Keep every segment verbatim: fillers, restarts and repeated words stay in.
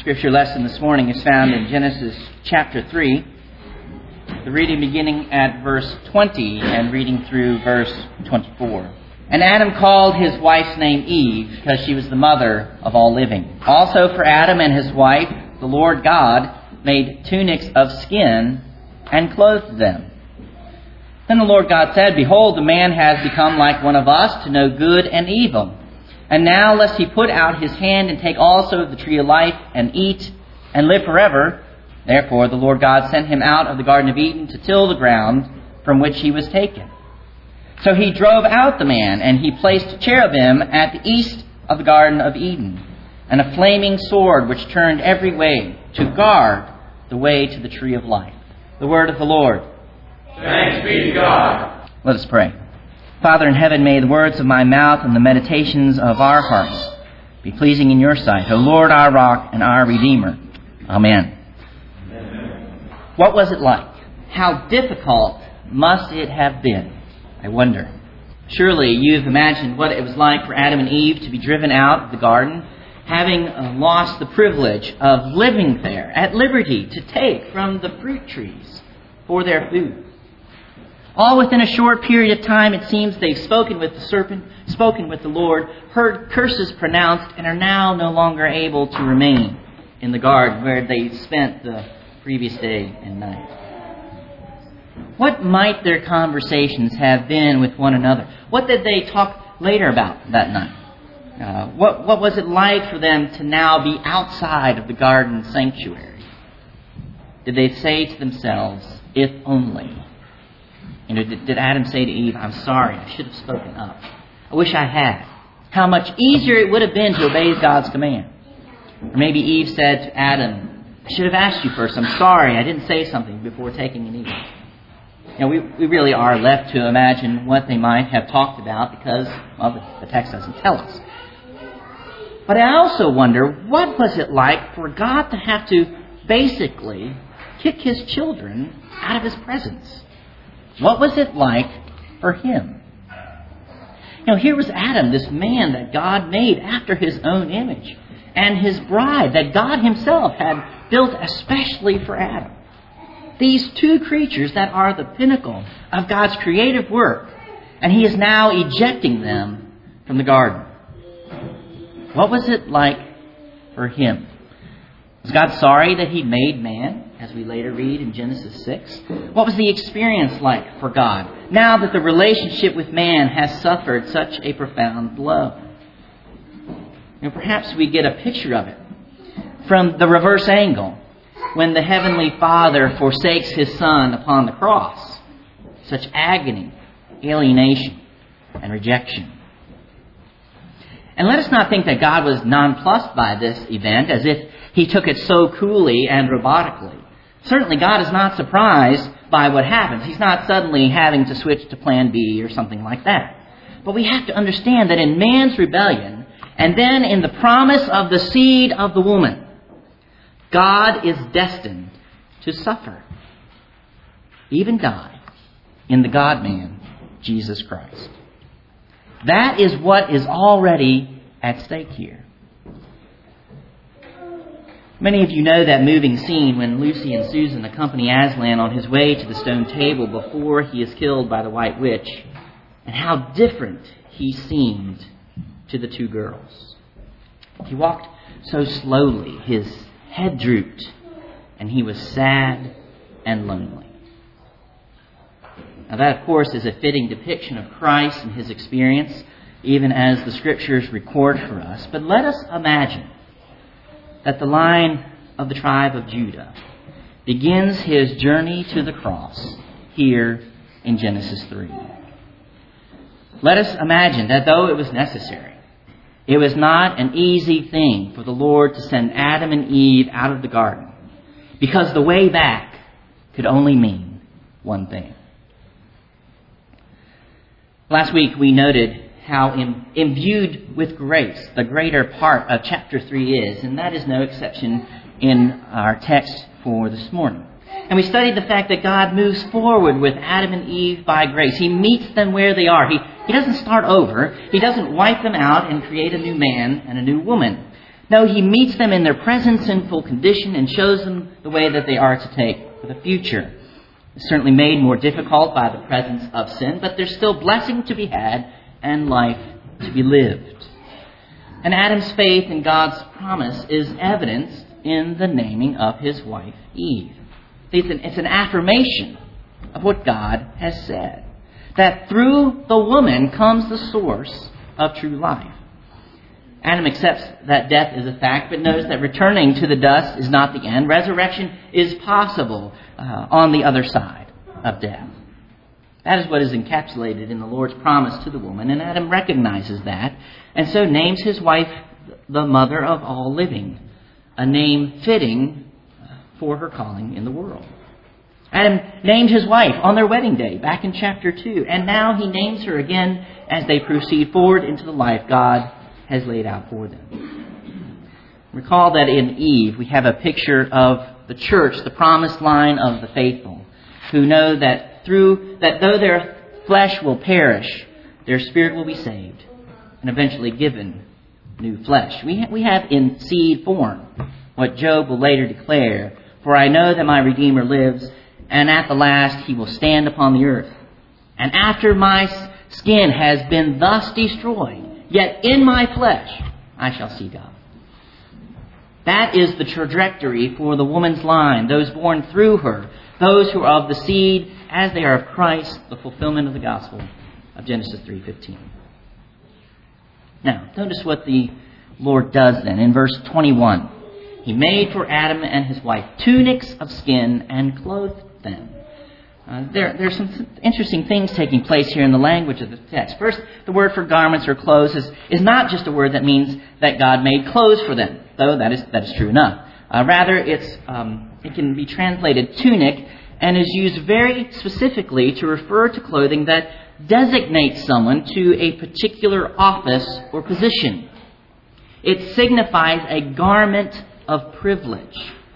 scripture lesson this morning is found in Genesis chapter three, the reading beginning at verse twenty and reading through verse twenty-four. And Adam called his wife's name Eve, because she was the mother of all living. Also for Adam and his wife, the Lord God made tunics of skin and clothed them. Then the Lord God said, Behold, the man has become like one of us, to know good and evil. And now lest he put out his hand and take also of the tree of life and eat and live forever. Therefore the Lord God sent him out of the Garden of Eden to till the ground from which he was taken. So he drove out the man, and he placed cherubim at the east of the Garden of Eden, and a flaming sword which turned every way to guard the way to the tree of life. The word of the Lord. Thanks be to God. Let us pray. Father in heaven, may the words of my mouth and the meditations of our hearts be pleasing in your sight, O Lord, our rock and our Redeemer. Amen. Amen. What was it like? How difficult must it have been? I wonder. Surely you've imagined what it was like for Adam and Eve to be driven out of the garden, having uh, lost the privilege of living there at liberty to take from the fruit trees for their food. All within a short period of time, it seems they've spoken with the serpent, spoken with the Lord, heard curses pronounced, and are now no longer able to remain in the garden where they spent the previous day and night. What might their conversations have been with one another? What did they talk later about that night? Uh, what, what was it like for them to now be outside of the garden sanctuary? Did they say to themselves, if only? You know, did, did Adam say to Eve, I'm sorry, I should have spoken up. I wish I had. How much easier it would have been to obey God's command. Or maybe Eve said to Adam, I should have asked you first. I'm sorry, I didn't say something before taking an eat. You know, we, we really are left to imagine what they might have talked about because, well, the, the text doesn't tell us. But I also wonder, what was it like for God to have to basically kick his children out of his presence? What was it like for him? You know, here was Adam, this man that God made after his own image, and his bride that God himself had built especially for Adam. These two creatures that are the pinnacle of God's creative work, and he is now ejecting them from the garden. What was it like for him? Was God sorry that he made man, as we later read in Genesis six? What was the experience like for God, now that the relationship with man has suffered such a profound blow? And perhaps we get a picture of it from the reverse angle, when the Heavenly Father forsakes His Son upon the cross. Such agony, alienation, and rejection. And let us not think that God was nonplussed by this event, as if He took it so coolly and robotically. Certainly God is not surprised by what happens. He's not suddenly having to switch to plan B or something like that. But we have to understand that in man's rebellion, and then in the promise of the seed of the woman, God is destined to suffer, even die, in the God-man, Jesus Christ. That is what is already at stake here. Many of you know that moving scene when Lucy and Susan accompany Aslan on his way to the stone table before he is killed by the White Witch, and how different he seemed to the two girls. He walked so slowly, his head drooped, and he was sad and lonely. Now that, of course, is a fitting depiction of Christ and his experience, even as the Scriptures record for us. But let us imagine that the Lion of the tribe of Judah begins his journey to the cross here in Genesis three. Let us imagine that though it was necessary, it was not an easy thing for the Lord to send Adam and Eve out of the garden, because the way back could only mean one thing. Last week we noted how im- imbued with grace the greater part of chapter three is, and that is no exception in our text for this morning. And we studied the fact that God moves forward with Adam and Eve by grace. He meets them where they are. He, he doesn't start over. He doesn't wipe them out and create a new man and a new woman. No, he meets them in their present sinful condition and shows them the way that they are to take for the future. It's certainly made more difficult by the presence of sin, but there's still blessing to be had and life to be lived. And Adam's faith in God's promise is evidenced in the naming of his wife, Eve. It's an, it's an affirmation of what God has said, that through the woman comes the source of true life. Adam accepts that death is a fact, but knows that returning to the dust is not the end. Resurrection is possible uh, on the other side of death. That is what is encapsulated in the Lord's promise to the woman, and Adam recognizes that, and so names his wife the mother of all living, a name fitting for her calling in the world. Adam named his wife on their wedding day, back in chapter two, and now he names her again as they proceed forward into the life God has laid out for them. Recall that in Eve we have a picture of the church, the promised line of the faithful, who know that through that though their flesh will perish, their spirit will be saved and eventually given new flesh. We ha- we have in seed form what Job will later declare, "For I know that my Redeemer lives, and at the last he will stand upon the earth. And after my skin has been thus destroyed, yet in my flesh I shall see God." That is the trajectory for the woman's line, those born through her, those who are of the seed as they are of Christ, the fulfillment of the gospel of Genesis three fifteen. Now, notice what the Lord does then in verse twenty-one. He made for Adam and his wife tunics of skin and clothed them. Uh, there, there's some interesting things taking place here in the language of the text. First, the word for garments or clothes is, is not just a word that means that God made clothes for them, though that is that is true enough. Uh, rather, it's um, it can be translated tunic and is used very specifically to refer to clothing that designates someone to a particular office or position. It signifies a garment of privilege.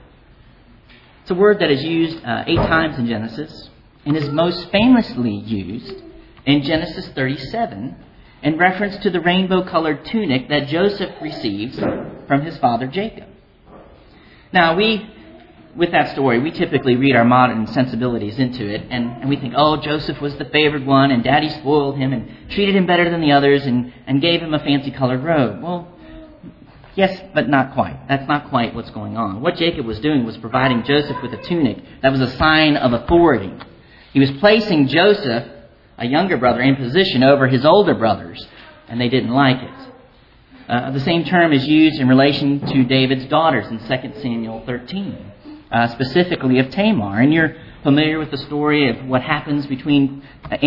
It's a word that is used uh, eight times in Genesis and is most famously used in Genesis thirty-seven in reference to the rainbow-colored tunic that Joseph receives from his father Jacob. Now, we, with that story, we typically read our modern sensibilities into it, and, and we think, oh, Joseph was the favored one, and Daddy spoiled him and treated him better than the others and, and gave him a fancy-colored robe. Well, yes, but not quite. That's not quite what's going on. What Jacob was doing was providing Joseph with a tunic that was a sign of authority. He was placing Joseph, a younger brother, in position over his older brothers, and they didn't like it. Uh, the same term is used in relation to David's daughters in Second Samuel thirteen, uh, specifically of Tamar. And you're familiar with the story of what happens between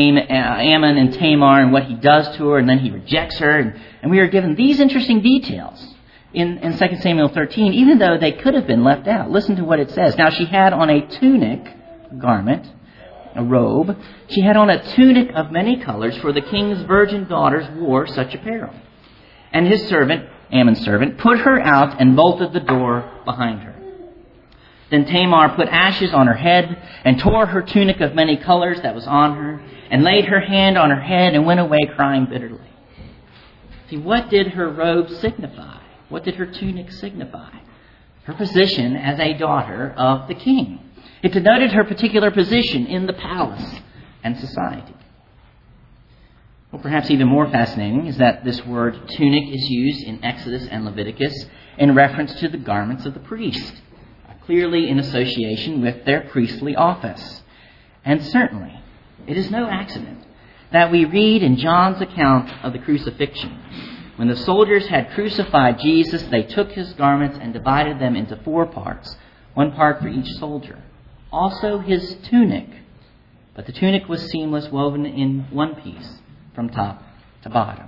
Ammon and Tamar and what he does to her, and then he rejects her. And, and we are given these interesting details in, in Second Samuel thirteen, even though they could have been left out. Listen to what it says. Now she had on a tunic, a garment, a robe. She had on a tunic of many colors, for the king's virgin daughters wore such apparel. And his servant, Ammon's servant, put her out and bolted the door behind her. Then Tamar put ashes on her head and tore her tunic of many colors that was on her and laid her hand on her head and went away crying bitterly. See, what did her robe signify? What did her tunic signify? Her position as a daughter of the king. It denoted her particular position in the palace and society. Well, perhaps even more fascinating is that this word tunic is used in Exodus and Leviticus in reference to the garments of the priest, clearly in association with their priestly office. And certainly, it is no accident that we read in John's account of the crucifixion, when the soldiers had crucified Jesus, they took his garments and divided them into four parts, one part for each soldier. Also his tunic, but the tunic was seamless, woven in one piece from top to bottom.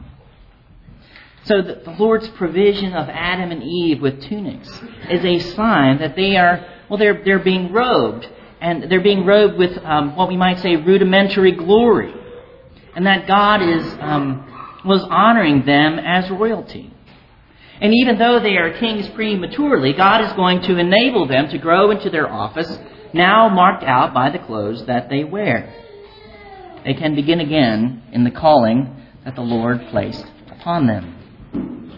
So the, the Lord's provision of Adam and Eve with tunics is a sign that they are, well, they're they're being robed, and they're being robed with um, what we might say rudimentary glory, and that God is um, was honoring them as royalty. And even though they are kings prematurely, God is going to enable them to grow into their office, now marked out by the clothes that they wear. They can begin again in the calling that the Lord placed upon them.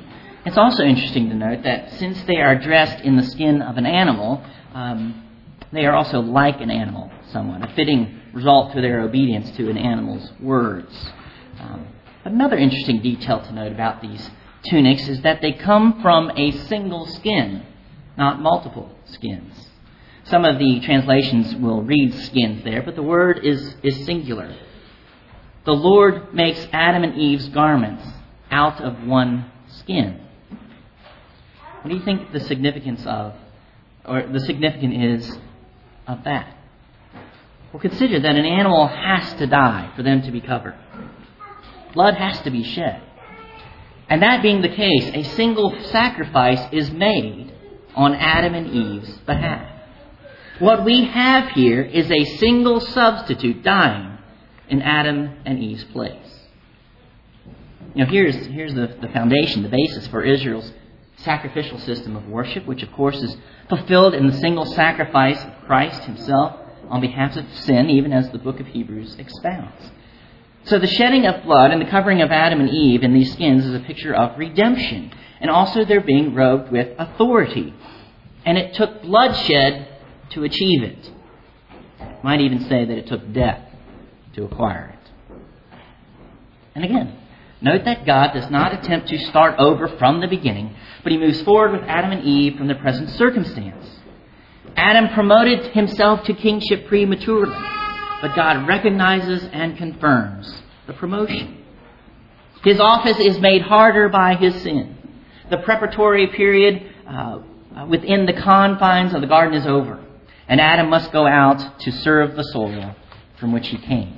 It's also interesting to note that since they are dressed in the skin of an animal, um, they are also like an animal somewhat, a fitting result to their obedience to an animal's words. Um, another interesting detail to note about these tunics is that they come from a single skin, not multiple skins. Some of the translations will read skins there, but the word is, is singular. The Lord makes Adam and Eve's garments out of one skin. What do you think the significance of, or the significance is of that? Well, consider that an animal has to die for them to be covered. Blood has to be shed. And that being the case, a single sacrifice is made on Adam and Eve's behalf. What we have here is a single substitute dying in Adam and Eve's place. You know, here's, here's the, the foundation, the basis for Israel's sacrificial system of worship, which of course is fulfilled in the single sacrifice of Christ himself on behalf of sin, even as the book of Hebrews expounds. So the shedding of blood and the covering of Adam and Eve in these skins is a picture of redemption, and also they're being robed with authority. And it took bloodshed to achieve it. Might even say that it took death to acquire it. And again, note that God does not attempt to start over from the beginning, but he moves forward with Adam and Eve from the present circumstance. Adam promoted himself to kingship prematurely, but God recognizes and confirms the promotion. His office is made harder by his sin. The preparatory period uh, within the confines of the garden is over, and Adam must go out to serve the soil from which he came.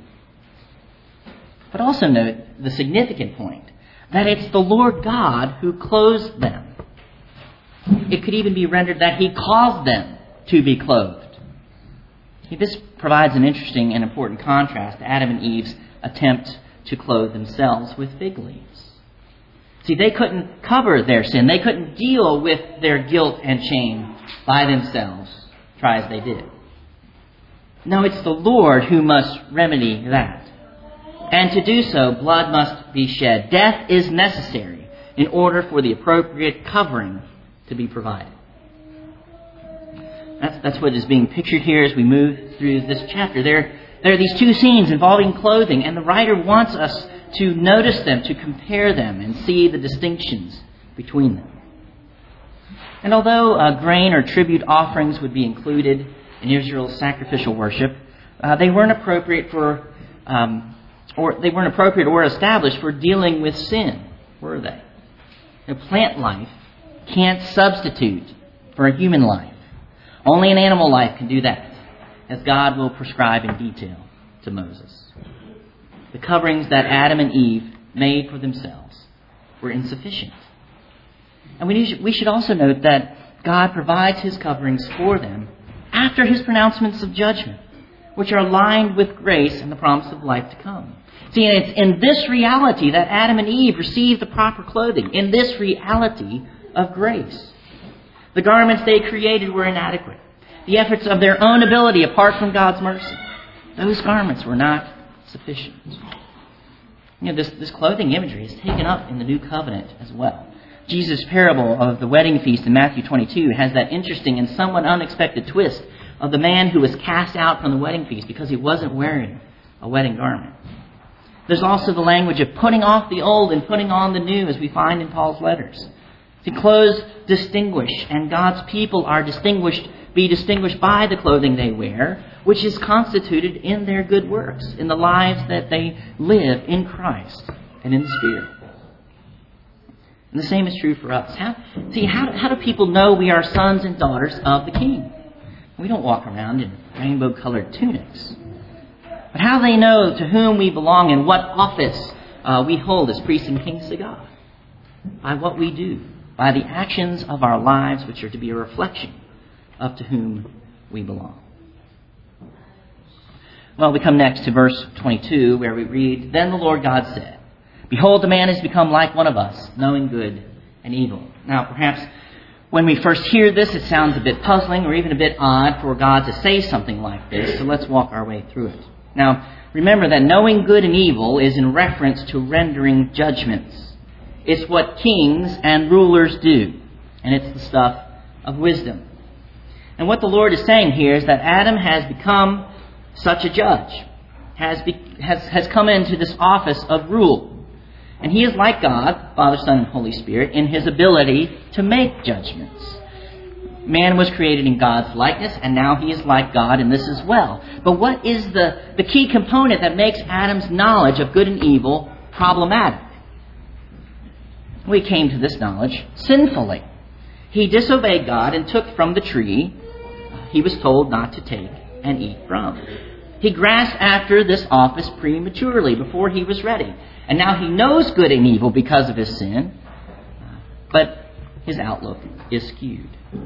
But also note the significant point, that it's the Lord God who clothes them. It could even be rendered that he caused them to be clothed. This provides an interesting and important contrast to Adam and Eve's attempt to clothe themselves with fig leaves. See, they couldn't cover their sin. They couldn't deal with their guilt and shame by themselves, try as they did. No, it's the Lord who must remedy that. And to do so, blood must be shed. Death is necessary in order for the appropriate covering to be provided. That's, that's what is being pictured here as we move through this chapter. There, there are these two scenes involving clothing, and the writer wants us to notice them, to compare them, and see the distinctions between them. And although uh, grain or tribute offerings would be included in Israel's sacrificial worship, uh, they weren't appropriate for, um, or they weren't appropriate or established for dealing with sin, were they? You know, plant life can't substitute for a human life. Only an animal life can do that, as God will prescribe in detail to Moses. The coverings that Adam and Eve made for themselves were insufficient. And we we should also note that God provides his coverings for them after his pronouncements of judgment, which are lined with grace and the promise of life to come. See, it's in this reality that Adam and Eve received the proper clothing, in this reality of grace. The garments they created were inadequate. The efforts of their own ability apart from God's mercy, those garments were not sufficient. You know, this, this clothing imagery is taken up in the New Covenant as well. Jesus' parable of the wedding feast in Matthew twenty-two has that interesting and somewhat unexpected twist of the man who was cast out from the wedding feast because he wasn't wearing a wedding garment. There's also the language of putting off the old and putting on the new, as we find in Paul's letters. The clothes distinguish, and God's people are distinguished, be distinguished by the clothing they wear, which is constituted in their good works, in the lives that they live in Christ and in the Spirit. And the same is true for us. How, see, how, how do people know we are sons and daughters of the King? We don't walk around in rainbow-colored tunics. But how do they know to whom we belong and what office uh, we hold as priests and kings to God? By what we do. By the actions of our lives, which are to be a reflection of to whom we belong. Well, we come next to verse twenty-two, where we read, "Then the Lord God said, Behold, the man has become like one of us, knowing good and evil." Now, perhaps when we first hear this, it sounds a bit puzzling or even a bit odd for God to say something like this, so let's walk our way through it. Now, remember that knowing good and evil is in reference to rendering judgments. It's what kings and rulers do. And it's the stuff of wisdom. And what the Lord is saying here is that Adam has become such a judge, has, be, has, has come into this office of rule. And he is like God, Father, Son, and Holy Spirit, in his ability to make judgments. Man was created in God's likeness, and now he is like God in this as well. But what is the, the key component that makes Adam's knowledge of good and evil problematic? We came to this knowledge sinfully. He disobeyed God and took from the tree he was told not to take and eat from. He grasped after this office prematurely before he was ready. And now he knows good and evil because of his sin, but his outlook is skewed.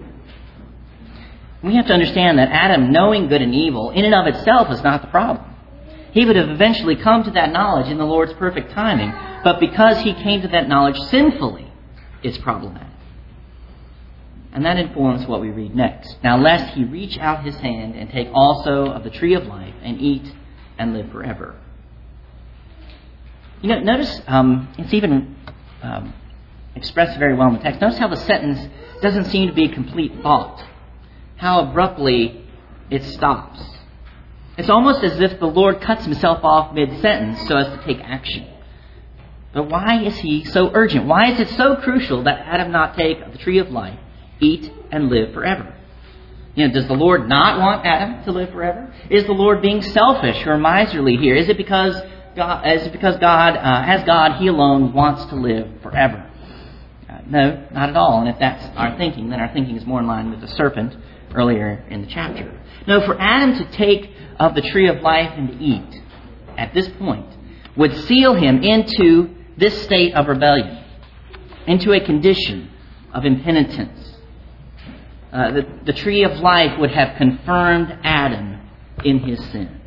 We have to understand that Adam knowing good and evil in and of itself is not the problem. He would have eventually come to that knowledge in the Lord's perfect timing, but because he came to that knowledge sinfully, it's problematic. And that informs what we read next. Now, lest he reach out his hand and take also of the tree of life and eat and live forever. You know, notice um, it's even um, expressed very well in the text. Notice how the sentence doesn't seem to be a complete thought. How abruptly it stops. It's almost as if the Lord cuts himself off mid-sentence so as to take action. But why is he so urgent? Why is it so crucial that Adam not take of the tree of life, eat, and live forever? You know, does the Lord not want Adam to live forever? Is the Lord being selfish or miserly here? Is it because God, is it because God, uh, as God, he alone wants to live forever? Uh, no, not at all. And if that's our thinking, then our thinking is more in line with the serpent earlier in the chapter. No, for Adam to take of the tree of life and to eat at this point would seal him into this state of rebellion, into a condition of impenitence. Uh, the, the tree of life would have confirmed Adam in his sin.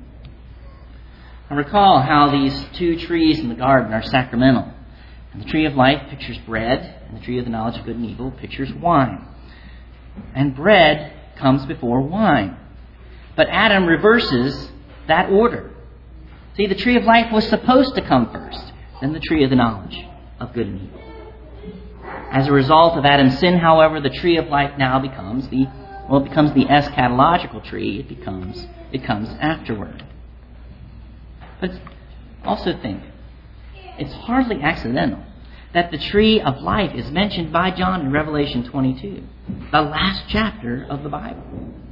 I recall how these two trees in the garden are sacramental. And the tree of life pictures bread, and the tree of the knowledge of good and evil pictures wine. And bread comes before wine. But Adam reverses that order. See, the tree of life was supposed to come first, then the tree of the knowledge of good and evil. As a result of Adam's sin, however, the tree of life now becomes the well, it becomes the eschatological tree. It becomes it comes afterward. But also think, it's hardly accidental that the tree of life is mentioned by John in Revelation twenty-two, the last chapter of the Bible.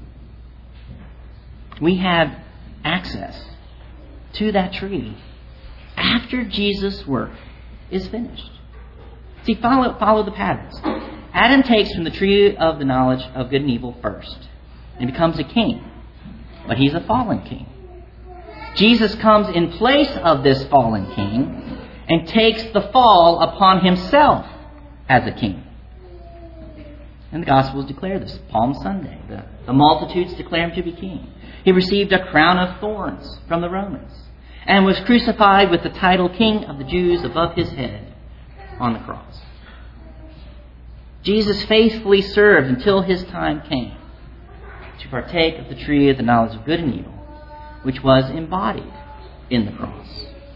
We have access to that tree after Jesus' work is finished. See, follow, follow the patterns. Adam takes from the tree of the knowledge of good and evil first and becomes a king. But he's a fallen king. Jesus comes in place of this fallen king and takes the fall upon himself as a king. And the Gospels declare this. Palm Sunday, the, the multitudes declare him to be king. He received a crown of thorns from the Romans and was crucified with the title King of the Jews above his head on the cross. Jesus faithfully served until his time came to partake of the tree of the knowledge of good and evil, which was embodied in the cross.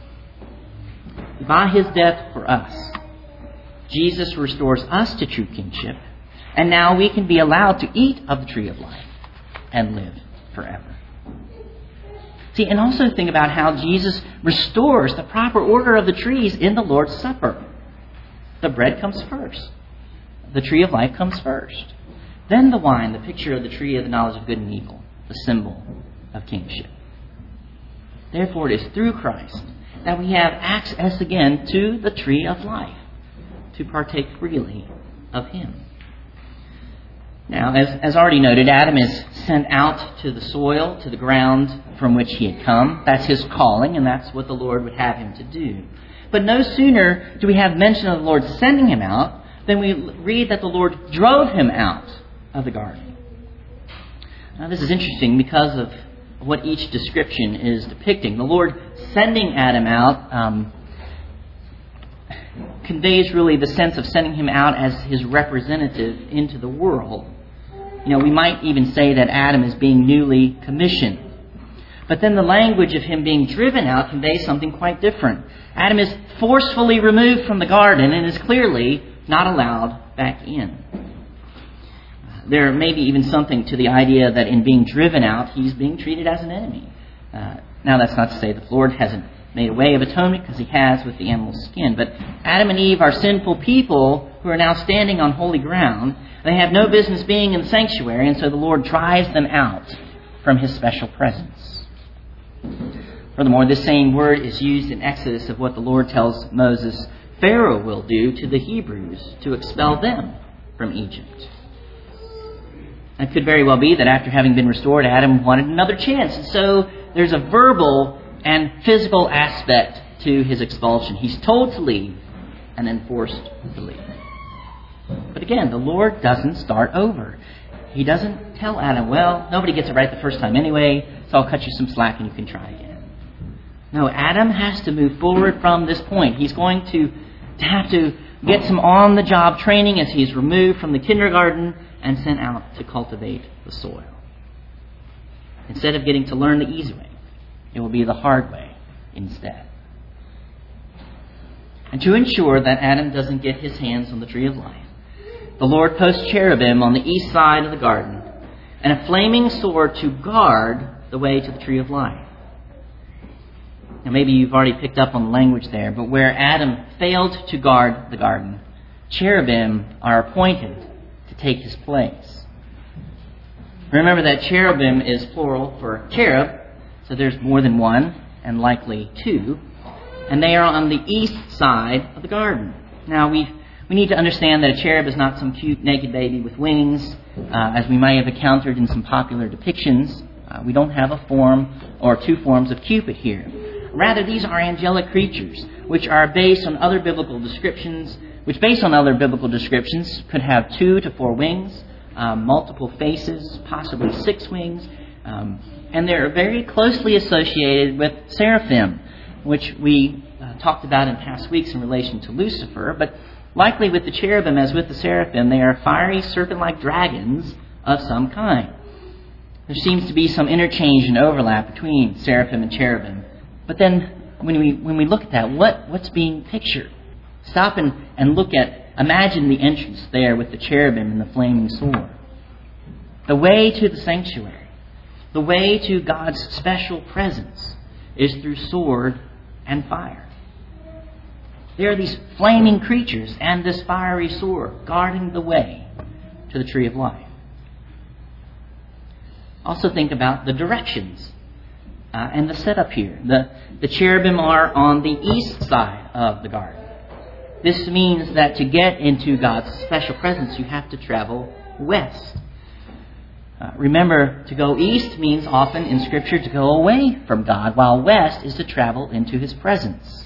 By his death for us, Jesus restores us to true kingship, and now we can be allowed to eat of the tree of life and live forever. See, and also think about how Jesus restores the proper order of the trees in the Lord's Supper. The bread comes first. The tree of life comes first. Then the wine, the picture of the tree of the knowledge of good and evil, the symbol of kingship. Therefore, it is through Christ that we have access again to the tree of life, to partake freely of him. Now, as, as already noted, Adam is sent out to the soil, to the ground from which he had come. That's his calling, and that's what the Lord would have him to do. But no sooner do we have mention of the Lord sending him out than we read that the Lord drove him out of the garden. Now, this is interesting because of what each description is depicting. The Lord sending Adam out um, conveys really the sense of sending him out as his representative into the world. You know, we might even say that Adam is being newly commissioned. But then the language of him being driven out conveys something quite different. Adam is forcefully removed from the garden and is clearly not allowed back in. There may be even something to the idea that in being driven out, he's being treated as an enemy. Uh, now, that's not to say that the Lord hasn't made a way of atonement, because he has with the animal's skin. But Adam and Eve are sinful people who are now standing on holy ground. They have no business being in the sanctuary, and so the Lord drives them out from his special presence. Furthermore, this same word is used in Exodus of what the Lord tells Moses Pharaoh will do to the Hebrews to expel them from Egypt. It could very well be that after having been restored, Adam wanted another chance. And so there's a verbal and physical aspect to his expulsion. He's told to leave and then forced to leave. But again, the Lord doesn't start over. He doesn't tell Adam, well, nobody gets it right the first time anyway, so I'll cut you some slack and you can try again. No, Adam has to move forward from this point. He's going to, to have to get some on-the-job training as he's removed from the kindergarten and sent out to cultivate the soil. Instead of getting to learn the easy way, it will be the hard way instead. And to ensure that Adam doesn't get his hands on the tree of life, the Lord posts cherubim on the east side of the garden and a flaming sword to guard the way to the tree of life. Now maybe you've already picked up on the language there, but where Adam failed to guard the garden, cherubim are appointed to take his place. Remember that cherubim is plural for cherub, so there's more than one, and likely two, and they are on the east side of the garden. Now we we need to understand that a cherub is not some cute naked baby with wings, uh, as we may have encountered in some popular depictions. Uh, we don't have a form or two forms of Cupid here. Rather, these are angelic creatures, which are based on other biblical descriptions, which based on other biblical descriptions could have two to four wings, um, multiple faces, possibly six wings, um, and they're very closely associated with seraphim, which we uh, talked about in past weeks in relation to Lucifer. But likely with the cherubim, as with the seraphim, they are fiery serpent-like dragons of some kind. There seems to be some interchange and overlap between seraphim and cherubim. But then when we when we look at that, what, what's being pictured? Stop and, and look at, imagine the entrance there with the cherubim and the flaming sword. The way to the sanctuary, the way to God's special presence is through sword and fire. There are these flaming creatures and this fiery sword guarding the way to the tree of life. Also think about the directions uh, and the setup here. The, the cherubim are on the east side of the garden. This means that to get into God's special presence, you have to travel west. Uh, remember, to go east means often in Scripture to go away from God, while west is to travel into His presence.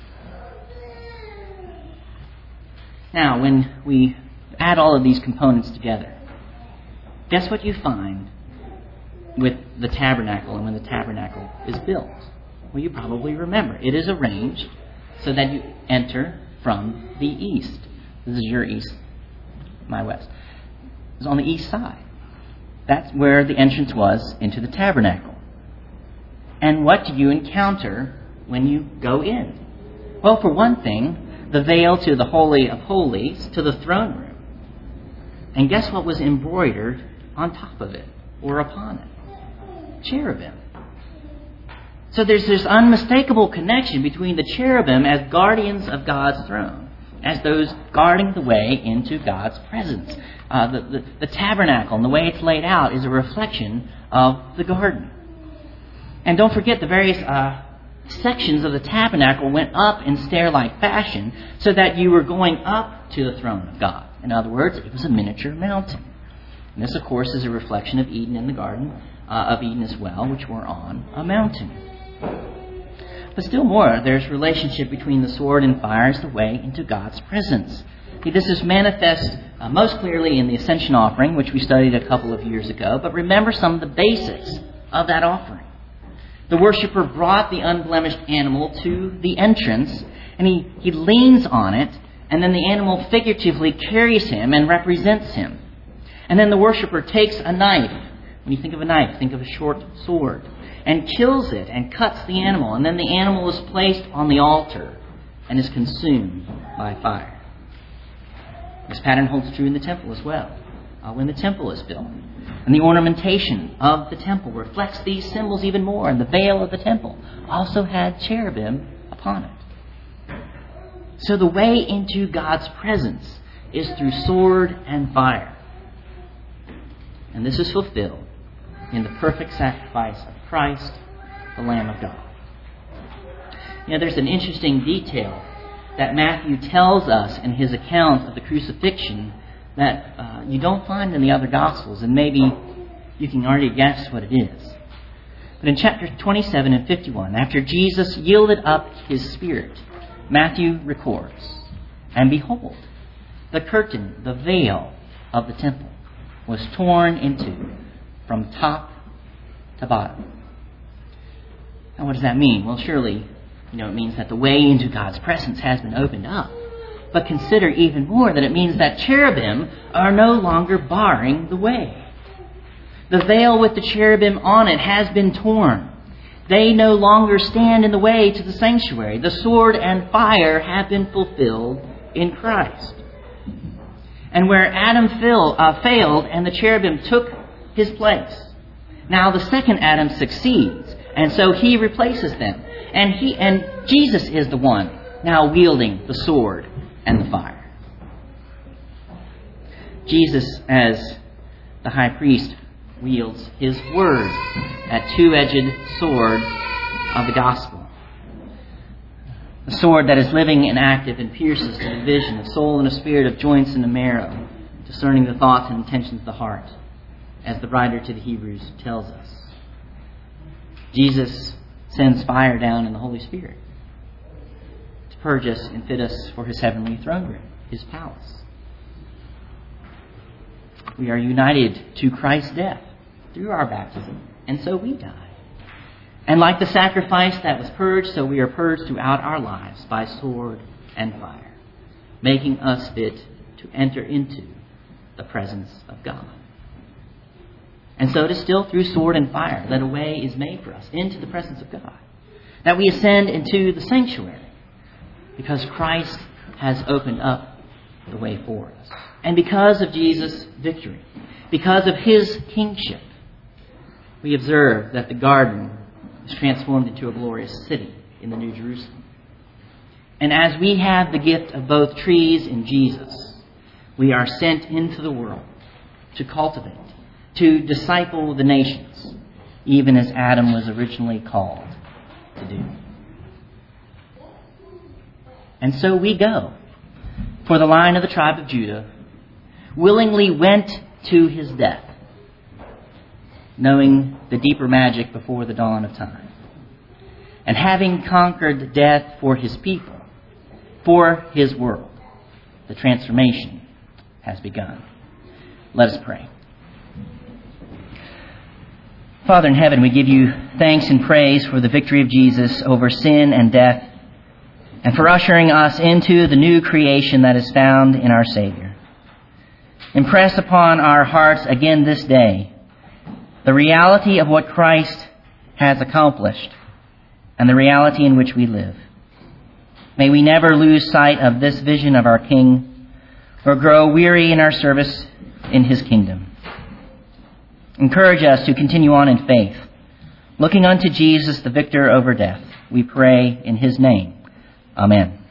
Now, when we add all of these components together, guess what you find with the tabernacle and when the tabernacle is built? Well, you probably remember. It is arranged so that you enter from the east. This is your east, my west. It's on the east side. That's where the entrance was into the tabernacle. And what do you encounter when you go in? Well, for one thing, the veil to the Holy of Holies, to the throne room. And guess what was embroidered on top of it or upon it? Cherubim. So there's this unmistakable connection between the cherubim as guardians of God's throne, as those guarding the way into God's presence. Uh, the, the, the tabernacle and the way it's laid out is a reflection of the garden. And don't forget the various uh, sections of the tabernacle went up in stair-like fashion so that you were going up to the throne of God. In other words, it was a miniature mountain. And this, of course, is a reflection of Eden in the Garden uh, of Eden as well, which were on a mountain. But still more, there's relationship between the sword and fire as the way into God's presence. See, this is manifest uh, most clearly in the ascension offering, which we studied a couple of years ago. But remember some of the basics of that offering. The worshiper brought the unblemished animal to the entrance, and he, he leans on it, and then the animal figuratively carries him and represents him. And then the worshiper takes a knife When you think of a knife, think of a short sword. And kills it and cuts the animal. And then the animal is placed on the altar and is consumed by fire. This pattern holds true in the temple as well. Uh, when the temple is built. And the ornamentation of the temple reflects these symbols even more. And the veil of the temple also had cherubim upon it. So the way into God's presence is through sword and fire. And this is fulfilled in the perfect sacrifice of Christ, the Lamb of God. You know, there's an interesting detail that Matthew tells us in his account of the crucifixion that uh, you don't find in the other Gospels, and maybe you can already guess what it is. But in chapter twenty-seven and fifty-one, after Jesus yielded up his spirit, Matthew records, "And behold, the curtain, the veil of the temple, was torn into from top to bottom." Now, what does that mean? Well, surely, you know, it means that the way into God's presence has been opened up. But consider even more that it means that cherubim are no longer barring the way. The veil with the cherubim on it has been torn. They no longer stand in the way to the sanctuary. The sword and fire have been fulfilled in Christ. And where Adam fail, uh, failed and the cherubim took his place, now the second Adam succeeds, and so he replaces them. And he and Jesus is the one now wielding the sword and the fire. Jesus, as the high priest, wields his word, that two-edged sword of the gospel. A sword that is living and active and pierces to the division of soul and of spirit, of joints and of marrow, discerning the thoughts and intentions of the heart, as the writer to the Hebrews tells us. Jesus sends fire down in the Holy Spirit to purge us and fit us for his heavenly throne room, his palace. We are united to Christ's death through our baptism, and so we die. And like the sacrifice that was purged, so we are purged throughout our lives by sword and fire, making us fit to enter into the presence of God. And so it is still through sword and fire that a way is made for us into the presence of God, that we ascend into the sanctuary, because Christ has opened up the way for us. And because of Jesus' victory, because of his kingship, we observe that the garden is transformed into a glorious city in the New Jerusalem. And as we have the gift of both trees in Jesus, we are sent into the world to cultivate, to disciple the nations, even as Adam was originally called to do. And so we go, for the Lion of the tribe of Judah willingly went to his death, knowing the deeper magic before the dawn of time. And having conquered death for his people, for his world, the transformation has begun. Let us pray. Father in heaven, we give you thanks and praise for the victory of Jesus over sin and death, and for ushering us into the new creation that is found in our Savior. Impress upon our hearts again this day the reality of what Christ has accomplished and the reality in which we live. May we never lose sight of this vision of our King or grow weary in our service in his kingdom. Encourage us to continue on in faith, looking unto Jesus, the victor over death. We pray in his name. Amen.